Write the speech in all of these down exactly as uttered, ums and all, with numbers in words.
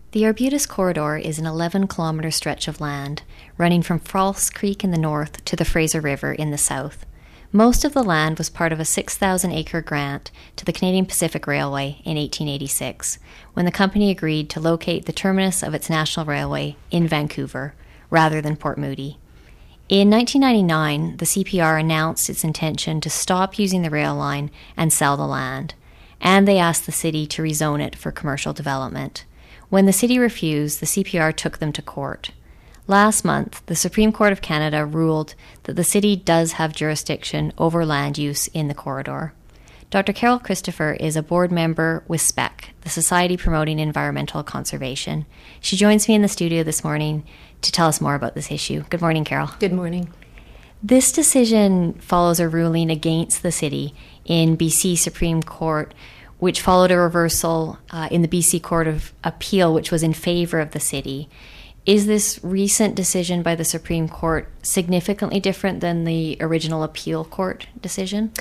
The Arbutus Corridor is an eleven-kilometre stretch of land running from False Creek in the north to the Fraser River in the south. Most of the land was part of a six thousand acre grant to the Canadian Pacific Railway in eighteen eighty-six, when the company agreed to locate the terminus of its national railway in Vancouver, rather than Port Moody. In nineteen ninety-nine, the C P R announced its intention to stop using the rail line and sell the land, and they asked the city to rezone it for commercial development. When the city refused, the C P R took them to court. Last month, the Supreme Court of Canada ruled that the city does have jurisdiction over land use in the corridor. Doctor Carol Christopher is a board member with S P E C, the Society Promoting Environmental Conservation. She joins me in the studio this morning to tell us more about this issue. Good morning, Carol. Good morning. This decision follows a ruling against the city in B C Supreme Court, which followed a reversal uh, in the B C Court of Appeal, which was in favor of the city. Is this recent decision by the Supreme Court significantly different than the original appeal court decision?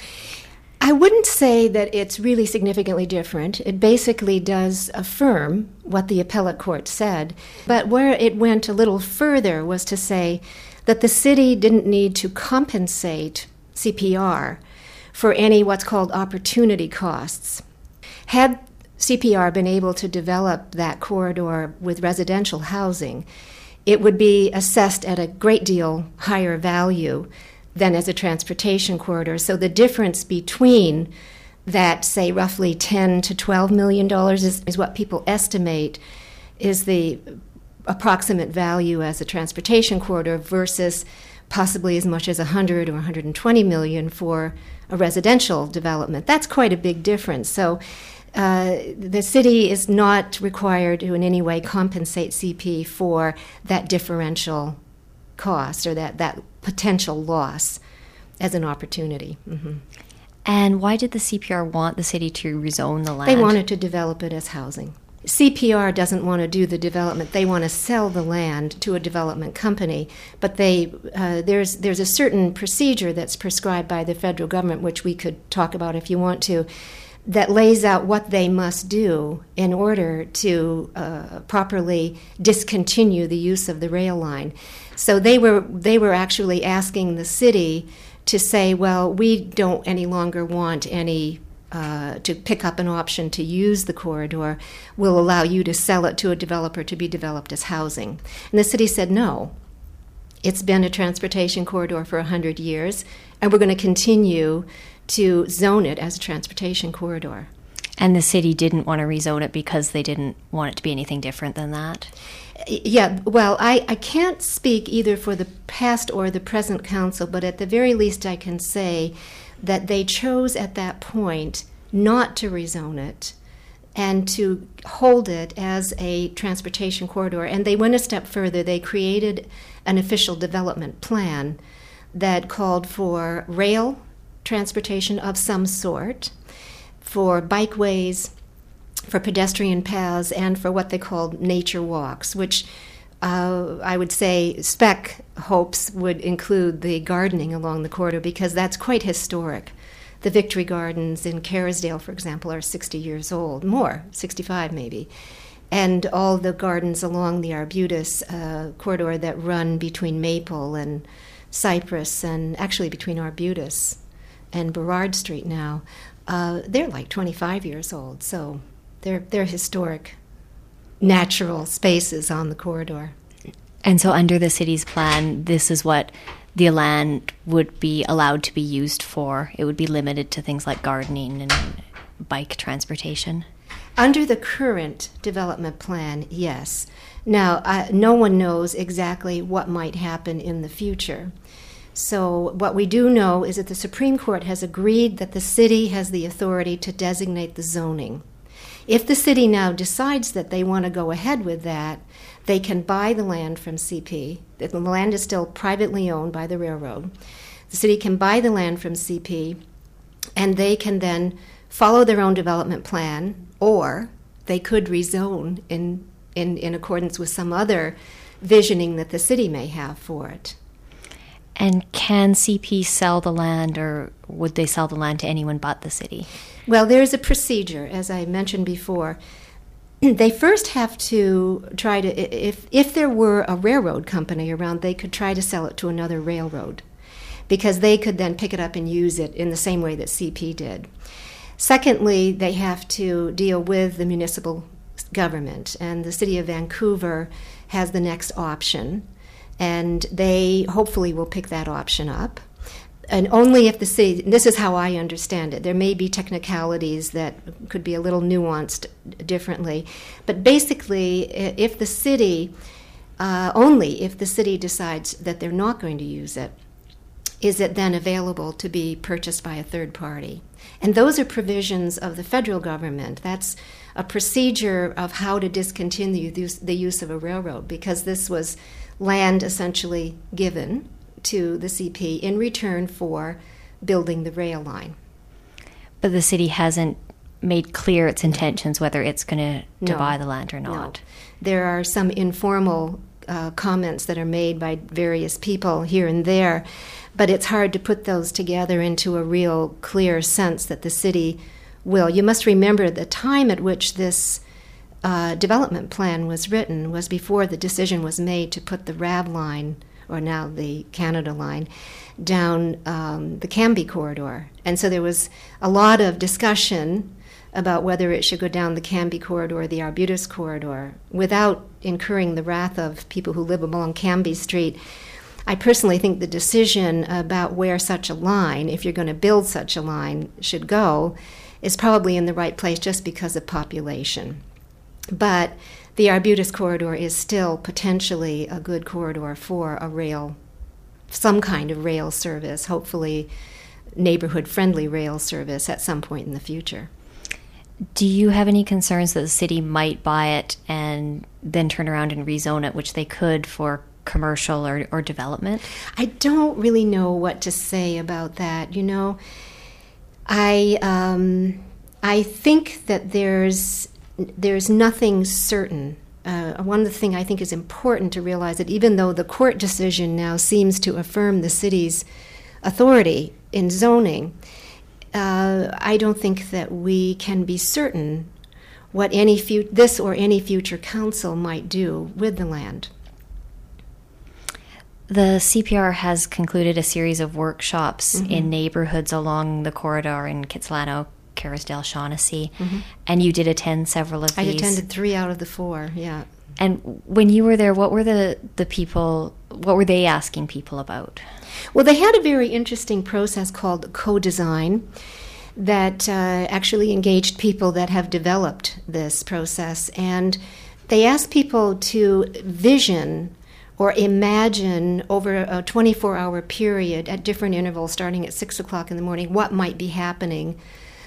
I wouldn't say that it's really significantly different. It basically does affirm what the appellate court said, but where it went a little further was to say that the city didn't need to compensate C P R for any what's called opportunity costs. Had C P R been able to develop that corridor with residential housing, it would be assessed at a great deal higher value than as a transportation corridor. So the difference between that, say, roughly ten to twelve million dollars is, is what people estimate is the approximate value as a transportation corridor versus possibly as much as one hundred or one hundred twenty million for a residential development. That's quite a big difference. So uh, the city is not required to in any way compensate C P for that differential cost or that, that potential loss as an opportunity. Mm-hmm. And why did the C P R want the city to rezone the land? They wanted to develop it as housing. C P R doesn't want to do the development. They want to sell the land to a development company, but they uh, there's there's a certain procedure that's prescribed by the federal government, which we could talk about if you want to, that lays out what they must do in order to uh, properly discontinue the use of the rail line. So they were they were actually asking the city to say, well, we don't any longer want any Uh, to pick up an option to use the corridor. Will allow you to sell it to a developer to be developed as housing. And the city said no. It's been a transportation corridor for one hundred years, and we're going to continue to zone it as a transportation corridor. And the city didn't want to rezone it because they didn't want it to be anything different than that? Yeah, well, I, I can't speak either for the past or the present council, but at the very least I can say that they chose at that point not to rezone it and to hold it as a transportation corridor. And they went a step further. They created an official development plan that called for rail transportation of some sort, for bikeways, for pedestrian paths, and for what they called nature walks, which Uh, I would say S P E C hopes would include the gardening along the corridor because that's quite historic. The Victory Gardens in Kerrisdale, for example, are sixty years old, more, sixty-five maybe. And all the gardens along the Arbutus uh, corridor that run between Maple and Cypress, and actually between Arbutus and Burrard Street now, uh, they're like twenty-five years old. So they're they're historic natural spaces on the corridor. And so under the city's plan, this is what the land would be allowed to be used for. It would be limited to things like gardening and bike transportation? Under the current development plan, yes. Now, uh, no one knows exactly what might happen in the future. So what we do know is that the Supreme Court has agreed that the city has the authority to designate the zoning. If the city now decides that they want to go ahead with that, they can buy the land from C P. The land is still privately owned by the railroad. The city can buy the land from C P, and they can then follow their own development plan, or they could rezone in, in, in accordance with some other visioning that the city may have for it. And can C P sell the land, or would they sell the land to anyone but the city? Well, there's a procedure, as I mentioned before. they first have to try to, if, if there were a railroad company around, they could try to sell it to another railroad, because they could then pick it up and use it in the same way that C P did. Secondly, they have to deal with the municipal government, and the city of Vancouver has the next option, and they hopefully will pick that option up. And only if the city, this is how I understand it, there may be technicalities that could be a little nuanced differently, but basically if the city, uh, only if the city decides that they're not going to use it, is it then available to be purchased by a third party. And those are provisions of the federal government. That's a procedure of how to discontinue the use, the use of a railroad, because this was land essentially given to the C P in return for building the rail line. But the city hasn't made clear its intentions, whether it's going to, to No. buy the land or not. No. There are some informal uh, comments that are made by various people here and there, but it's hard to put those together into a real clear sense that the city will. You must remember the time at which this uh, development plan was written was before the decision was made to put the R A V line, or now the Canada line, down um, the Cambie corridor. And so there was a lot of discussion about whether it should go down the Cambie corridor or the Arbutus corridor without incurring the wrath of people who live along Cambie Street. I personally think the decision about where such a line, if you're going to build such a line, should go is probably in the right place just because of population. But the Arbutus corridor is still potentially a good corridor for a rail, some kind of rail service, hopefully neighborhood-friendly rail service at some point in the future. Do you have any concerns that the city might buy it and then turn around and rezone it, which they could for commercial or, or development? I don't really know what to say about that. You know, I um, I think that there's there's nothing certain. Uh, one of the things I think is important to realize that even though the court decision now seems to affirm the city's authority in zoning, uh, I don't think that we can be certain what any fu- this or any future council might do with the land. The C P R has concluded a series of workshops Mm-hmm. in neighborhoods along the corridor in Kitsilano, Kerrisdale, Shaughnessy, Mm-hmm. and you did attend several of I these. attended three out of the four, yeah. And when you were there, what were the, the people, what were they asking people about? Well, they had a very interesting process called co-design that uh, actually engaged people that have developed this process. And they asked people to vision or imagine over a twenty-four hour period at different intervals, starting at six o'clock in the morning, what might be happening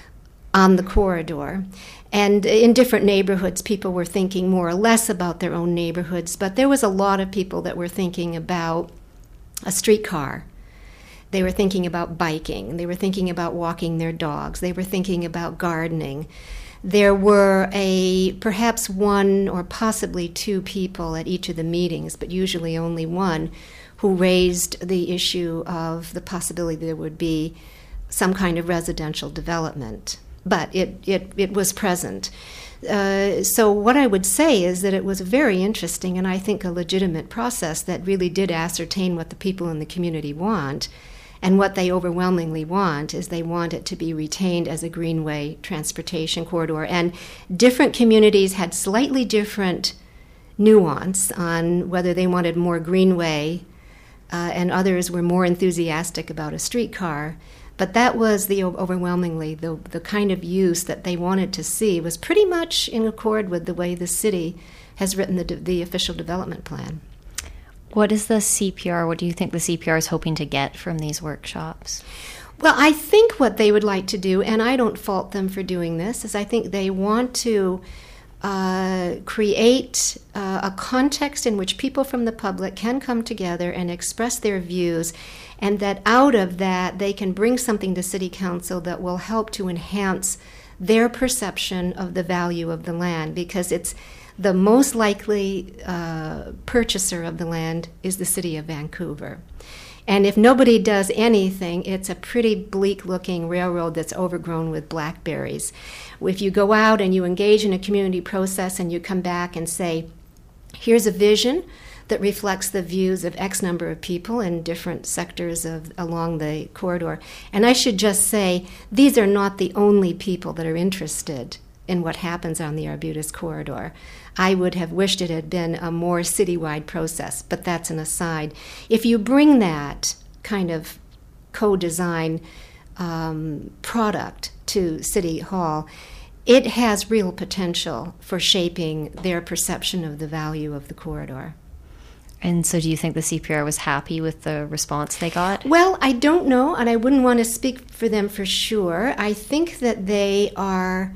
on the corridor. And in different neighborhoods, people were thinking more or less about their own neighborhoods, but there was a lot of people that were thinking about a streetcar. They were thinking about biking. They were thinking about walking their dogs. They were thinking about gardening. There were a perhaps one or possibly two people at each of the meetings, but usually only one, who raised the issue of the possibility there would be some kind of residential development. But it, it, it was present. Uh, so what I would say is that it was very interesting and I think a legitimate process that really did ascertain what the people in the community want. And what they overwhelmingly want is they want it to be retained as a greenway transportation corridor. And different communities had slightly different nuance on whether they wanted more greenway, uh, and others were more enthusiastic about a streetcar. But that was the overwhelmingly the, the kind of use that they wanted to see was pretty much in accord with the way the city has written the, the official development plan. What is the C P R, what do you think the C P R is hoping to get from these workshops? Well, I think what they would like to do, and I don't fault them for doing this, is I think they want to uh, create uh, a context in which people from the public can come together and express their views, and that out of that they can bring something to City Council that will help to enhance their perception of the value of the land, because it's the most likely uh, purchaser of the land is the City of Vancouver. And if nobody does anything, it's a pretty bleak-looking railroad that's overgrown with blackberries. If you go out and you engage in a community process and you come back and say, here's a vision that reflects the views of X number of people in different sectors of along the corridor. And I should just say, these are not the only people that are interested in what happens on the Arbutus corridor. I would have wished it had been a more citywide process, but that's an aside. If you bring that kind of co-design um, product to City Hall, it has real potential for shaping their perception of the value of the corridor. And so do you think the C P R was happy with the response they got? Well, I don't know, and I wouldn't want to speak for them for sure. I think that they are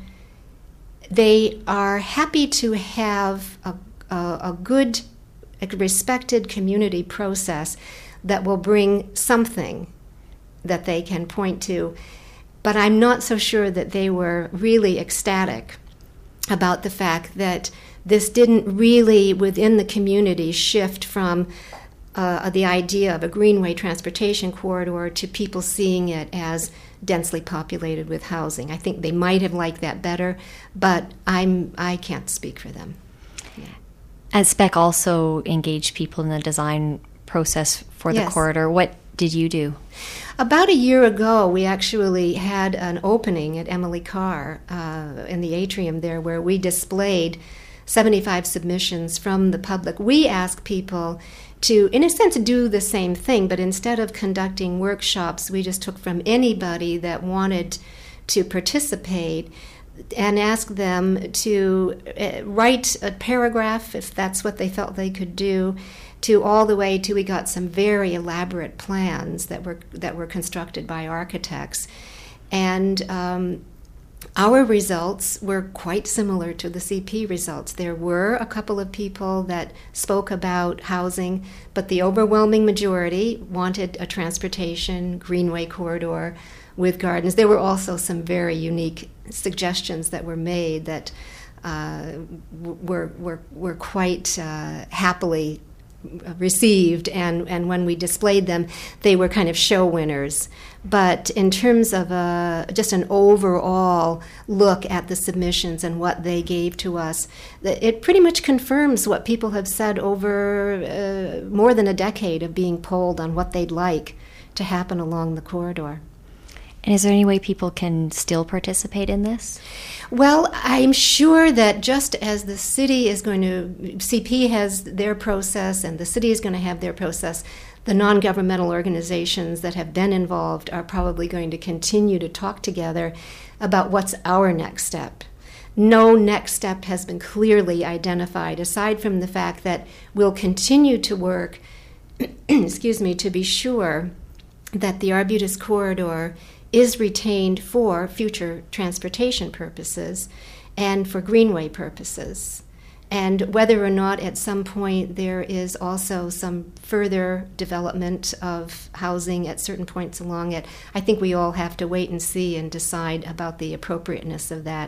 they are happy to have a, a, a good, a respected community process that will bring something that they can point to. But I'm not so sure that they were really ecstatic about the fact that this didn't really, within the community, shift from uh, the idea of a greenway transportation corridor to people seeing it as densely populated with housing. I think they might have liked that better, but I'm I can't speak for them. Yeah. As Spec also engaged people in the design process for the Yes. corridor, what did you do? About a year ago, we actually had an opening at Emily Carr uh, in the atrium there where we displayed seventy-five submissions from the public. We asked people to, in a sense, do the same thing, but instead of conducting workshops, we just took from anybody that wanted to participate and asked them to uh, write a paragraph, if that's what they felt they could do, to all the way to we got some very elaborate plans that were that were constructed by architects. And um, our results were quite similar to the C P results. There were a couple of people that spoke about housing, but the overwhelming majority wanted a transportation greenway corridor with gardens. There were also some very unique suggestions that were made that uh, were, were, were quite uh, happily received, and, and when we displayed them, they were kind of show winners. But in terms of a, just an overall look at the submissions and what they gave to us, it pretty much confirms what people have said over uh, more than a decade of being polled on what they'd like to happen along the corridor. And is there any way people can still participate in this? Well, I'm sure that just as the city is going to, C P has their process and the city is going to have their process, the non-governmental organizations that have been involved are probably going to continue to talk together about what's our next step. No next step has been clearly identified, aside from the fact that we'll continue to work, excuse me, to be sure that the Arbutus corridor is retained for future transportation purposes and for greenway purposes. And whether or not at some point there is also some further development of housing at certain points along it, I think we all have to wait and see and decide about the appropriateness of that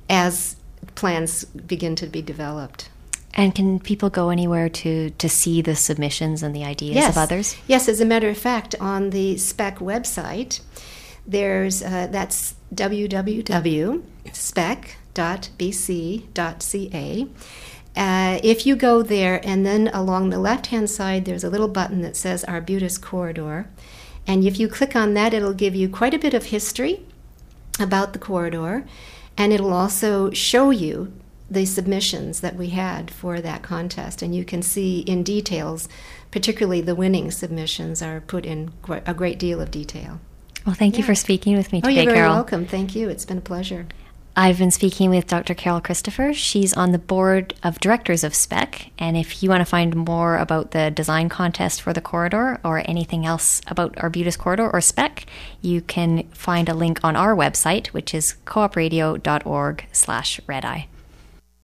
as plans begin to be developed. And can people go anywhere to, to see the submissions and the ideas yes. of others? Yes, as a matter of fact, on the SPEC website, there's uh, that's w w w dot spec dot b c dot c a. Uh, if you go there, and then along the left-hand side, there's a little button that says Arbutus Corridor. And if you click on that, it'll give you quite a bit of history about the corridor, and it'll also show you the submissions that we had for that contest. And you can see in details, particularly the winning submissions are put in a great deal of detail. Well, thank yeah. you for speaking with me oh, today, you're very Carol. welcome. Thank you. It's been a pleasure. I've been speaking with Doctor Carol Christopher. She's on the board of directors of SPEC, and if you want to find more about the design contest for the corridor or anything else about Arbutus Corridor or SPEC, you can find a link on our website, which is co op radio dot org slash red eye.